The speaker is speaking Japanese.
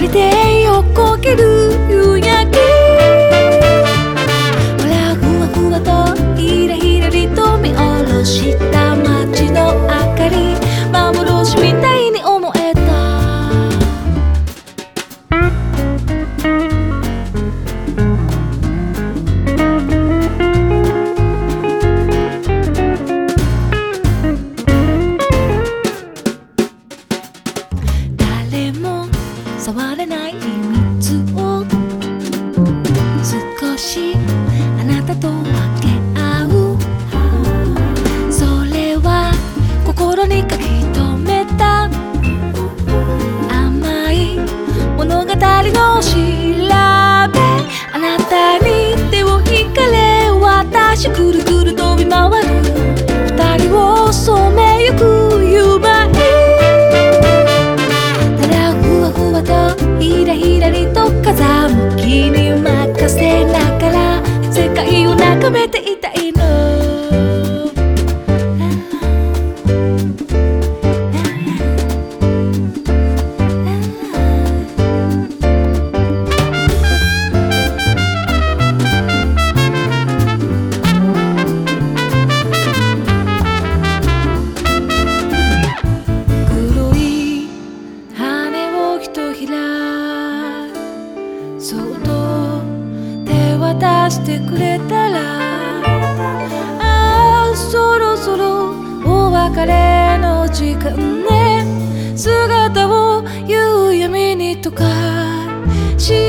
人で横切る夕焼け、ほらふわふわとひらひらりと見下ろした街の明かり、幻みたいに思えた。誰も触れない秘密を少しあなたと分け合う、それは心に書き留めた甘い物語の調べ、あなたに手を引かれ私くるくる飛び回る、二人を染めゆく夕映え、ただふわふわとひらひらりと風向きに任せながら世界を眺めていたいの。黒い羽をひとひらそっと手渡してくれたら、ああそろそろお別れの時間ね、姿を夕闇に溶かし